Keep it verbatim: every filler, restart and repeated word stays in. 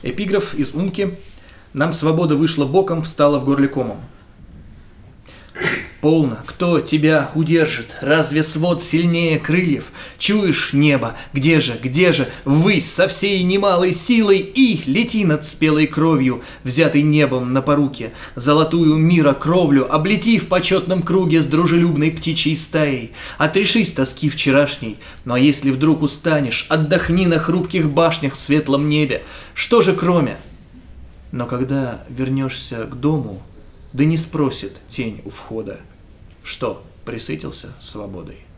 Эпиграф из Умки. Нам свобода вышла боком, встала в горле комом. Полно, кто тебя удержит? Разве свод сильнее крыльев? Чуешь небо? Где же, где же? Ввысь со всей немалой силой и лети над спелой кровью, взятой небом на поруки, золотую мира кровлю, облети в почетном круге с дружелюбной птичьей стаей. Отрешись тоски вчерашней, но если вдруг устанешь, отдохни на хрупких башнях в светлом небе. Что же кроме? Но когда вернешься к дому, да не спросит тень у входа, что, пресытился свободой?